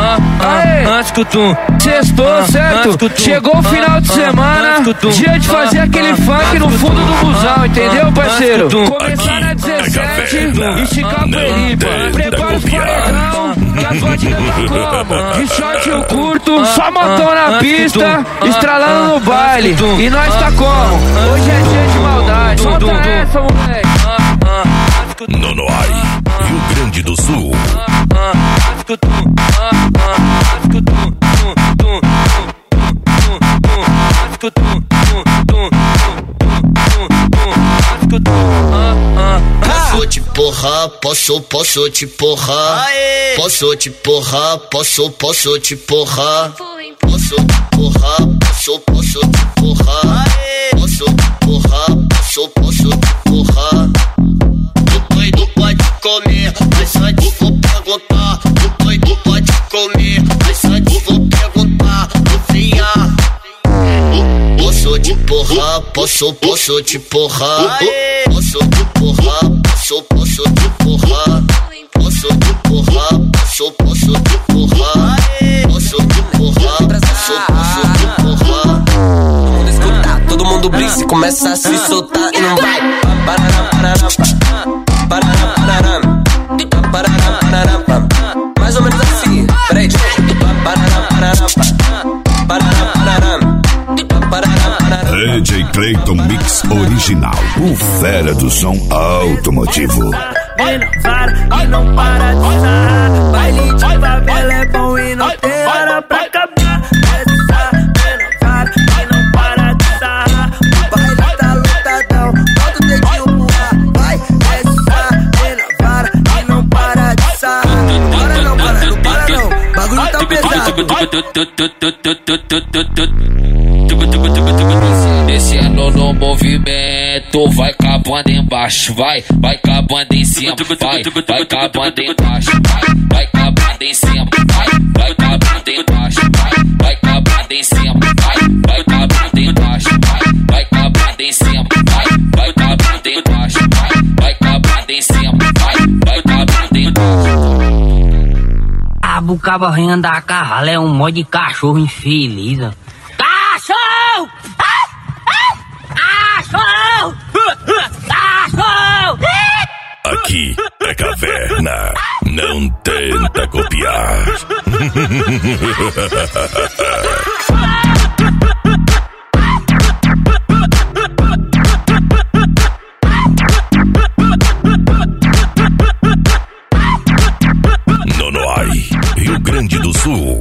Sextou, certo? Chegou o final de semana, dia de fazer aquele funk no fundo do busão, entendeu, parceiro? Começar na 17 e esticar a peripa. Prepara os paredão, que a vodka tá como? De short eu curto, só motão na pista, estralando no baile. E nós tá como? Hoje é dia de maldade. Solta essa, moleque. Nonoai, Rio Grande do Sul. Posso te porrar, posso te porrar. Posso te porrar, posso te porrar. Posso te porrar, posso te porrar. Posso te porrar, posso te porrar. Tu pode comer, mas antes vou perguntar. Tu pode comer, mas antes vou perguntar. Novinha, posso te porrar, posso te porrar. Posso te porrar, posso te porrar. Posso te porrar, posso te porrar. Posso te porrar, posso te porrar. Todo mundo escutar, todo mundo brinca, começa a se soltar e não vai. Mais ou menos assim, peraí. DJ Clayton Mix Original, o fera do som automotivo. Para e não para de sarrar. Baile de favela é bom e não tem hora pra acabar. Essa menina para e não para de sarrar. O baile tá lotadão, bota o dedinho pro ar. Vai, essa menina para e não para de sarrar. Para não, bagulho tá pesado. Descendo no movimento, vai acabando embaixo, vai acabando em cima, vai acabando embaixo, vai acabando em cima, vai acabando embaixo, vai acabando em cima, vai acabando embaixo, vai acabando em cima, vai acabando embaixo, vai acabando em cima, vai acabando embaixo. A bucaba rindo da carrala é um monte de cachorro infeliz. Cachorro! Cachorro! Cachorro! Aqui é caverna, não tenta copiar. Nonoai, Rio Grande do Sul.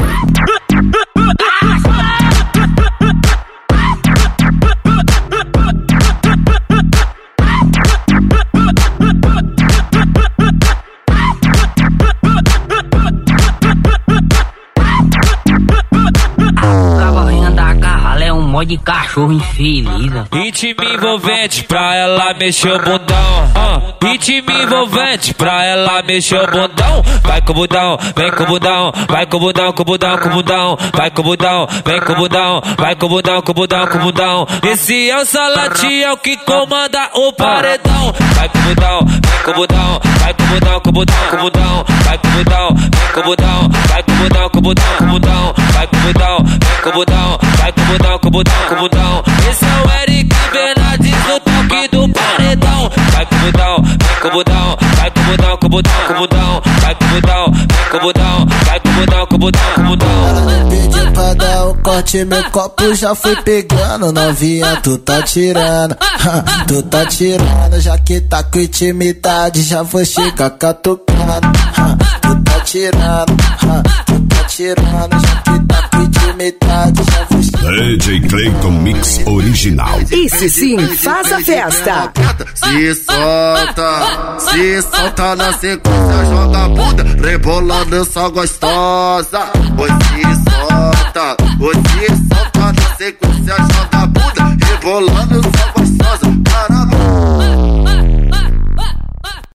De cachorro infeliz. Ritmo envolvente pra ela mexer o bundão. Ritmo envolvente pra ela mexer o bundão. Vai com o bundão, vem com o bundão. Vai com o bundão, com o bundão, com o bundão. Vai com o bundão, vem com o bundão. Vai com o bundão, com o bundão, com o bundão. Esse é o Salati, é o que comanda o paredão. Vai com o bundão, vem com o bundão. Vai com o bundão, com o bundão, com o bundão. Vai com o bundão, vem com o bundão. Vai com o bundão, com o bundão, com o bundão. Vai com o bundão, vem com o bundão. Vai com o bundão, com o bundão. Esse é o Eric Bernardes no toque do paredão. Vai com o budão, vem com o budão. Vai com o budão, com o budão, com o budão. Vai com o budão, vem com o budão. Vai com o budão, com o budão, com o budão. Ela me pediu pra dar o corte, meu copo já foi pegando. Novinha, tu tá tirando, tu tá tirando. Já que tá com intimidade, já vou chegar catucando. Tu tá tirando, tu tá tirando. Já que tá com intimidade, já vou chegar. DJ Clayton Mix Original. Esse sim, faz a festa. Se solta na sequência, joga a bunda, rebolando só gostosa. Você solta na sequência, joga a bunda, rebolando só